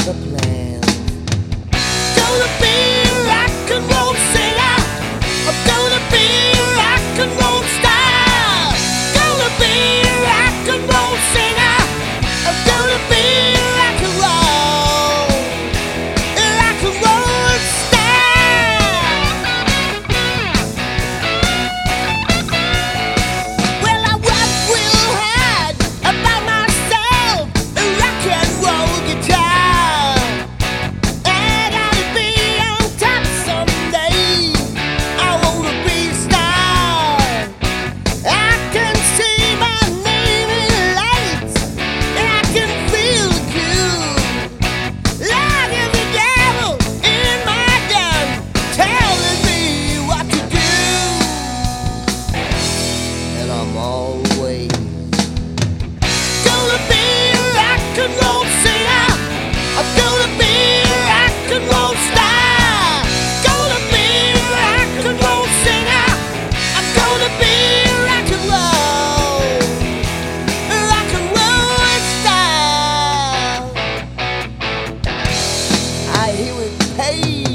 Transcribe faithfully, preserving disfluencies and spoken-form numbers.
the plan. Gonna be a rock and roll singer. I'm gonna be a rock and roll star. Gonna be a rock and roll singer. I'm gonna be a rock and roll, a rock and roll star. Well, I rock real hard about myself, a rock and roll guitar. And I'll be on top someday. I wanna be a star. I can see my name in lights, and I can feel good. Like the devil in my gun, telling me what to do. And I'm always Gonna be a rock and roll singer. I'm gonna be a rock and roll star. Gonna be a rock and roll singer. I'm gonna be a rock and roll, a rock and roll star. I hear it paid.